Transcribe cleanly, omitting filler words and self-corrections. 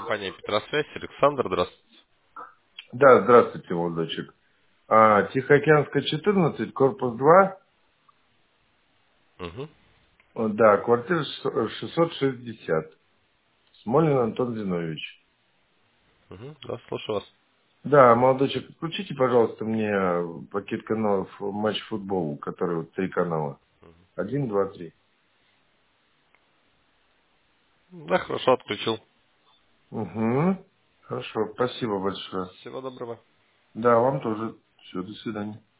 Компания Петросвязь, Александр, здравствуйте. Да, здравствуйте, молодочек. Тихоокеанская, 14, корпус 2. Угу, Да, квартира 660. Смолин Антон Зинович. угу, да, слушаю вас. Да, молодочек, включите, пожалуйста, мне пакет каналов Матч Футбол, который вот 3 канала. Один, два, три. Да, хорошо, отключил. Угу. Хорошо, спасибо большое. Всего доброго. Да, вам тоже. Все, до свидания.